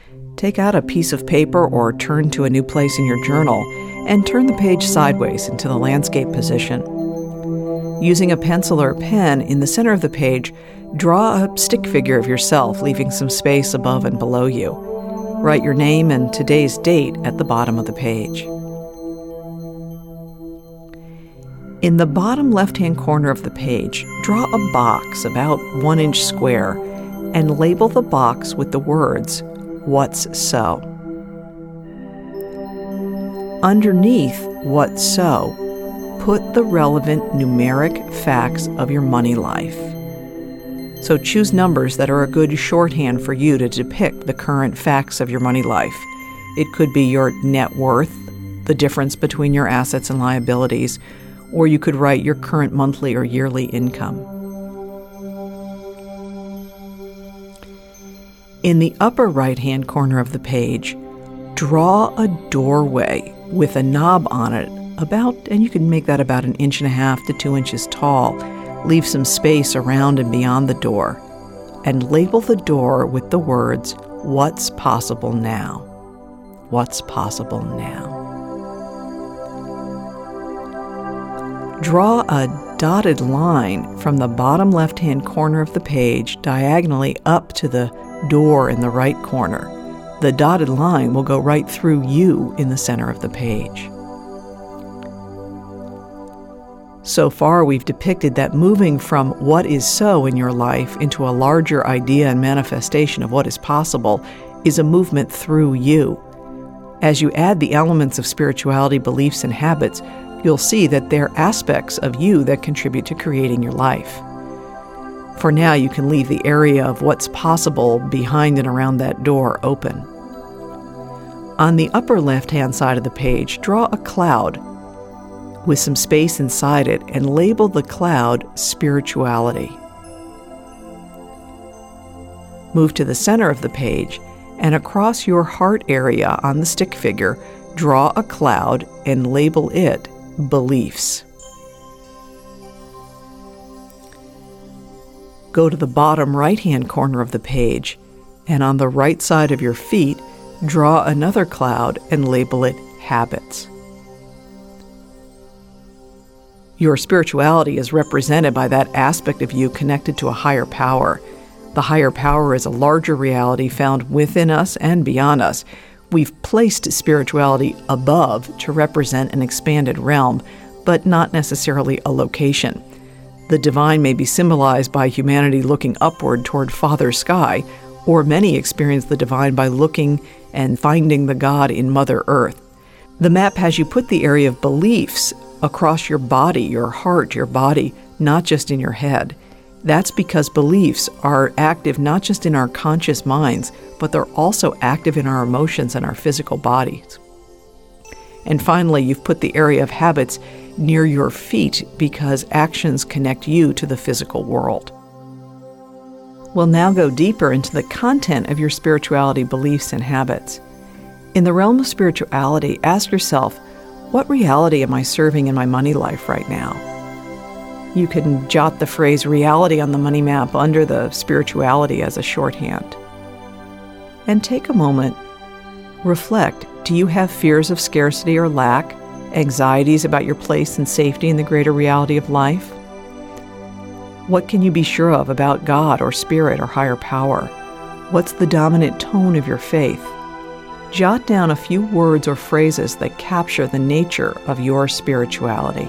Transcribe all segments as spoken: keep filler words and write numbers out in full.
take out a piece of paper or turn to a new place in your journal and turn the page sideways into the landscape position. Using a pencil or a pen in the center of the page, draw a stick figure of yourself, leaving some space above and below you. Write your name and today's date at the bottom of the page. In the bottom left-hand corner of the page, draw a box about one inch square and label the box with the words, "What's so?" Underneath "What's so?" put the relevant numeric facts of your money life. So choose numbers that are a good shorthand for you to depict the current facts of your money life. It could be your net worth, the difference between your assets and liabilities, or you could write your current monthly or yearly income. In the upper right-hand corner of the page, draw a doorway with a knob on it about, and you can make that about an inch and a half to two inches tall. Leave some space around and beyond the door, and label the door with the words, "What's possible now?" What's possible now? Draw a dotted line from the bottom left-hand corner of the page diagonally up to the door in the right corner. The dotted line will go right through you in the center of the page. So far, we've depicted that moving from what is so in your life into a larger idea and manifestation of what is possible is a movement through you. As you add the elements of spirituality, beliefs, and habits, you'll see that they're aspects of you that contribute to creating your life. For now, you can leave the area of what's possible behind and around that door open. On the upper left-hand side of the page, draw a cloud with some space inside it and label the cloud spirituality. Move to the center of the page and across your heart area on the stick figure, draw a cloud and label it beliefs. Go to the bottom right-hand corner of the page and on the right side of your feet, draw another cloud and label it habits. Your spirituality is represented by that aspect of you connected to a higher power. The higher power is a larger reality found within us and beyond us. We've placed spirituality above to represent an expanded realm, but not necessarily a location. The divine may be symbolized by humanity looking upward toward Father Sky, or many experience the divine by looking and finding the God in Mother Earth. The map has you put the area of beliefs across your body, your heart, your body, not just in your head. That's because beliefs are active not just in our conscious minds, but they're also active in our emotions and our physical bodies. And finally, you've put the area of habits near your feet because actions connect you to the physical world. We'll now go deeper into the content of your spirituality, beliefs, and habits. In the realm of spirituality, ask yourself, what reality am I serving in my money life right now? You can jot the phrase reality on the money map under the spirituality as a shorthand. And take a moment, reflect, do you have fears of scarcity or lack, anxieties about your place and safety in the greater reality of life? What can you be sure of about God or spirit or higher power? What's the dominant tone of your faith? Jot down a few words or phrases that capture the nature of your spirituality.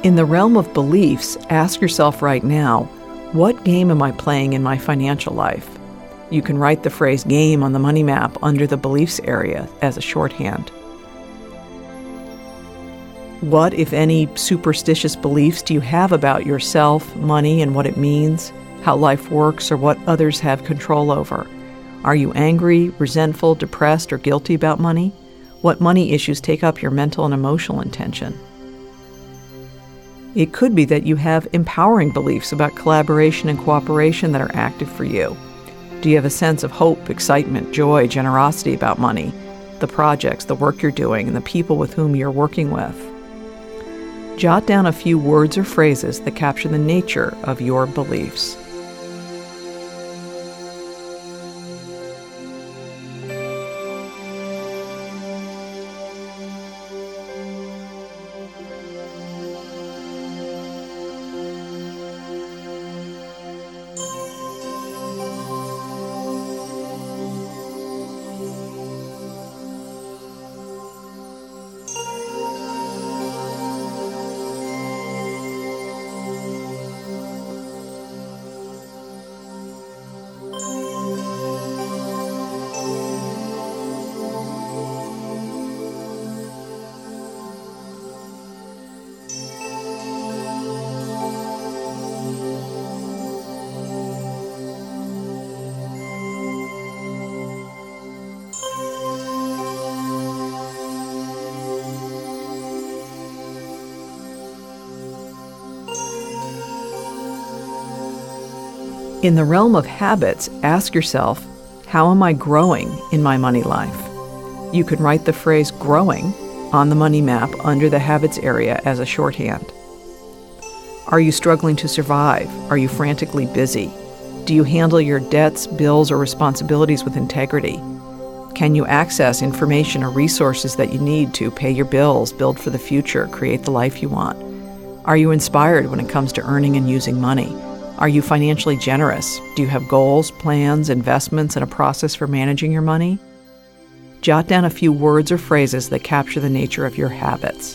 In the realm of beliefs, ask yourself right now, what game am I playing in my financial life? You can write the phrase game on the money map under the beliefs area as a shorthand. What, if any, superstitious beliefs do you have about yourself, money, and what it means, how life works, or what others have control over? Are you angry, resentful, depressed, or guilty about money? What money issues take up your mental and emotional attention? It could be that you have empowering beliefs about collaboration and cooperation that are active for you. Do you have a sense of hope, excitement, joy, generosity about money, the projects, the work you're doing, and the people with whom you're working with? Jot down a few words or phrases that capture the nature of your beliefs. In the realm of habits, ask yourself, how am I growing in my money life? You can write the phrase growing on the money map under the habits area as a shorthand. Are you struggling to survive? Are you frantically busy? Do you handle your debts, bills, or responsibilities with integrity? Can you access information or resources that you need to pay your bills, build for the future, create the life you want? Are you inspired when it comes to earning and using money? Are you financially generous? Do you have goals, plans, investments, and a process for managing your money? Jot down a few words or phrases that capture the nature of your habits.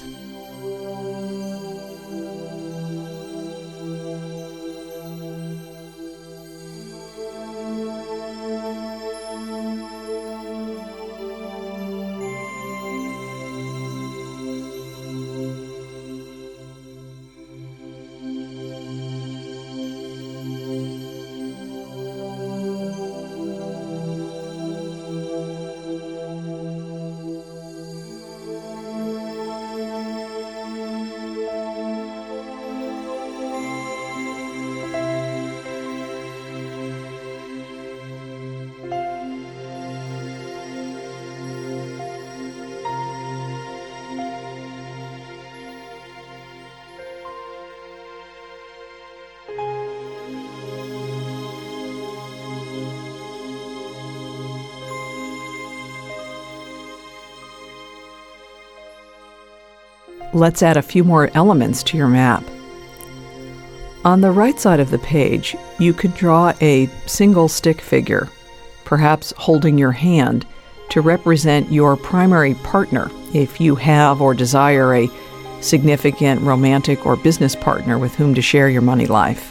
Let's add a few more elements to your map. On the right side of the page, you could draw a single stick figure, perhaps holding your hand, to represent your primary partner if you have or desire a significant romantic or business partner with whom to share your money life.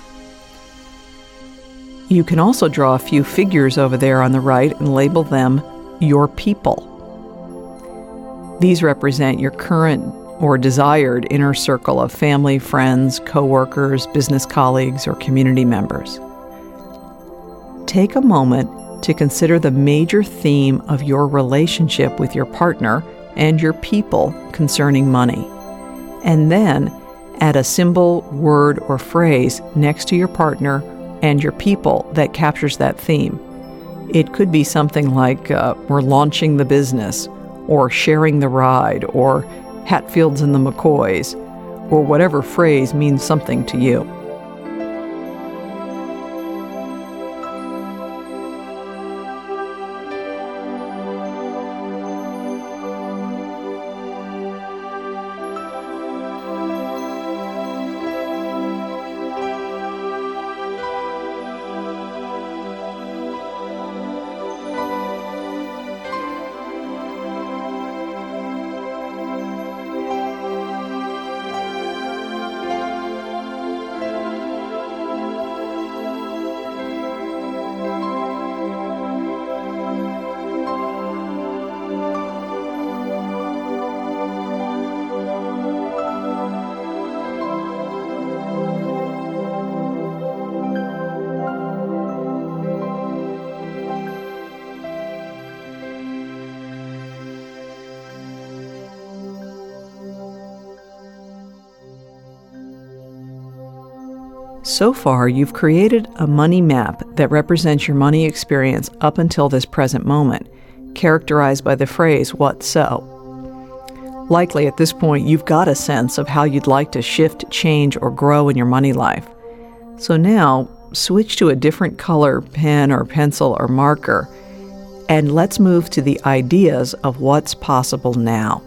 You can also draw a few figures over there on the right and label them your people. These represent your current or desired inner circle of family, friends, co-workers, business colleagues, or community members. Take a moment to consider the major theme of your relationship with your partner and your people concerning money, and then add a symbol, word, or phrase next to your partner and your people that captures that theme. It could be something like, uh, we're launching the business, or sharing the ride, or Hatfields and the McCoys, or whatever phrase means something to you. So far, you've created a money map that represents your money experience up until this present moment, characterized by the phrase, "what so?" Likely at this point, you've got a sense of how you'd like to shift, change, or grow in your money life. So now, switch to a different color pen or pencil or marker, and let's move to the ideas of what's possible now.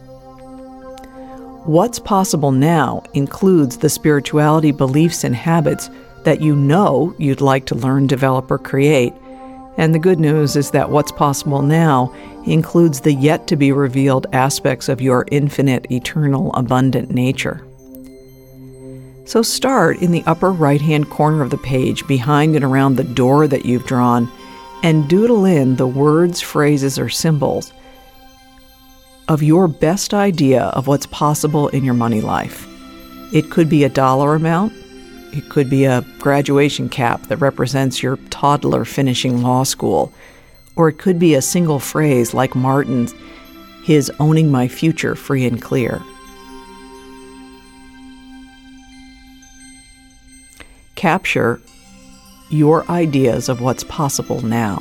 What's possible now includes the spirituality beliefs and habits that you know you'd like to learn, develop, or create. And the good news is that what's possible now includes the yet-to-be-revealed aspects of your infinite, eternal, abundant nature. So start in the upper right-hand corner of the page, behind and around the door that you've drawn, and doodle in the words, phrases, or symbols of your best idea of what's possible in your money life. It could be a dollar amount. It could be a graduation cap that represents your toddler finishing law school. Or it could be a single phrase like Martin's, his "owning my future free and clear." Capture your ideas of what's possible now.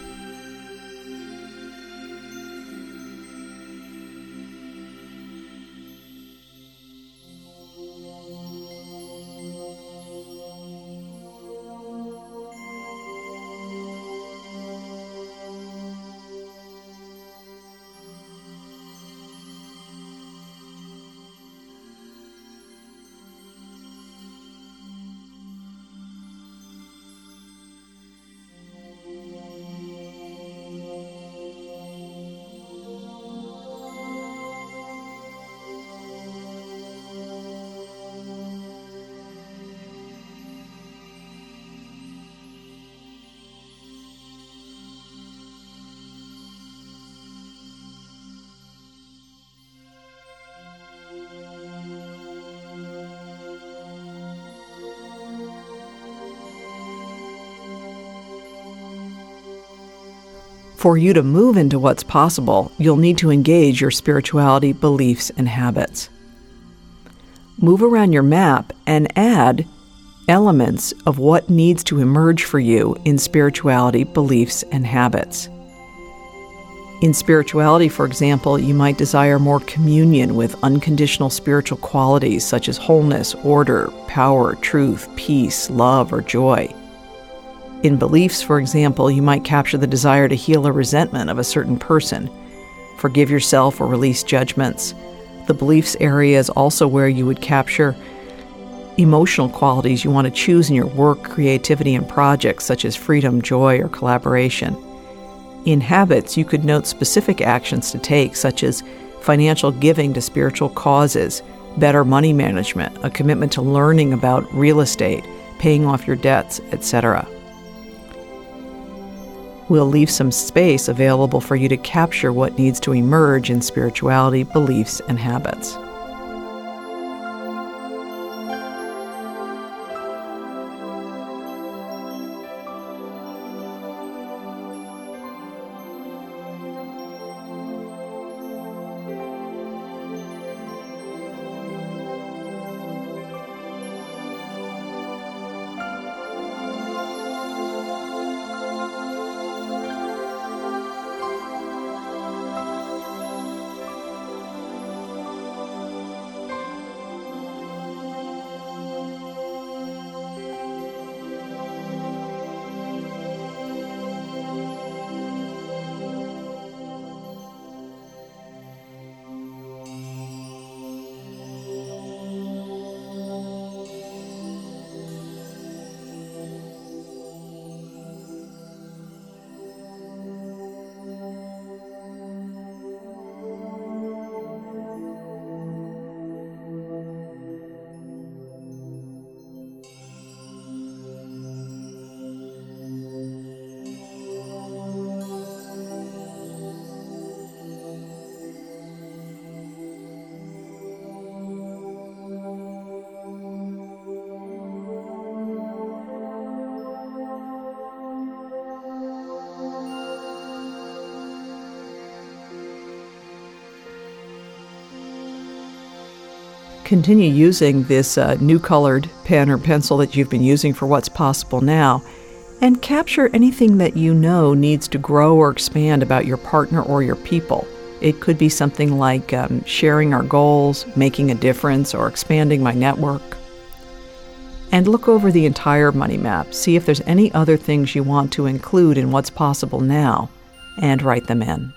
For you to move into what's possible, you'll need to engage your spirituality, beliefs, and habits. Move around your map and add elements of what needs to emerge for you in spirituality, beliefs, and habits. In spirituality, for example, you might desire more communion with unconditional spiritual qualities such as wholeness, order, power, truth, peace, love, or joy. In beliefs, for example, you might capture the desire to heal a resentment of a certain person, forgive yourself or release judgments. The beliefs area is also where you would capture emotional qualities you want to choose in your work, creativity, and projects such as freedom, joy, or collaboration. In habits, you could note specific actions to take, such as financial giving to spiritual causes, better money management, a commitment to learning about real estate, paying off your debts, et cetera. We'll leave some space available for you to capture what needs to emerge in spirituality, beliefs, and habits. Continue using this uh, new colored pen or pencil that you've been using for what's possible now, and capture anything that you know needs to grow or expand about your partner or your people. It could be something like um, sharing our goals, making a difference, or expanding my network. And look over the entire money map. See if there's any other things you want to include in what's possible now, and write them in.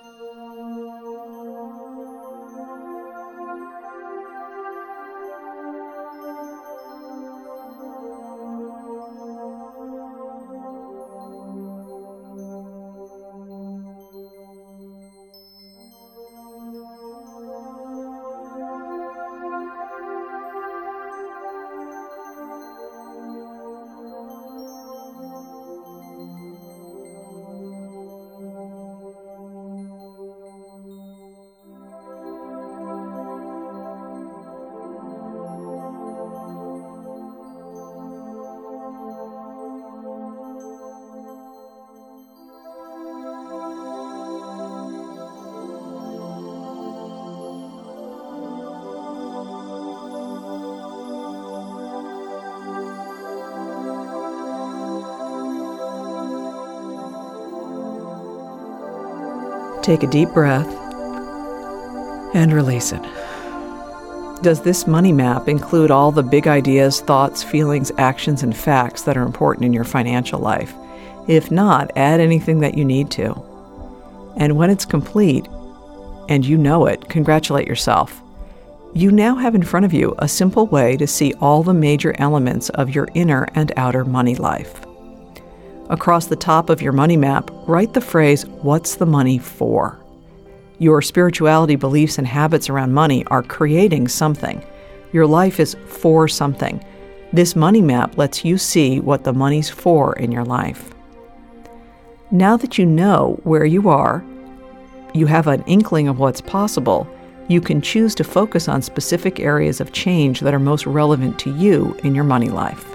Take a deep breath and release it. Does this money map include all the big ideas, thoughts, feelings, actions, and facts that are important in your financial life? If not, add anything that you need to. And when it's complete, and you know it, congratulate yourself. You now have in front of you a simple way to see all the major elements of your inner and outer money life. Across the top of your money map, write the phrase, "What's the money for?" Your spirituality, beliefs, and habits around money are creating something. Your life is for something. This money map lets you see what the money's for in your life. Now that you know where you are, you have an inkling of what's possible, you can choose to focus on specific areas of change that are most relevant to you in your money life.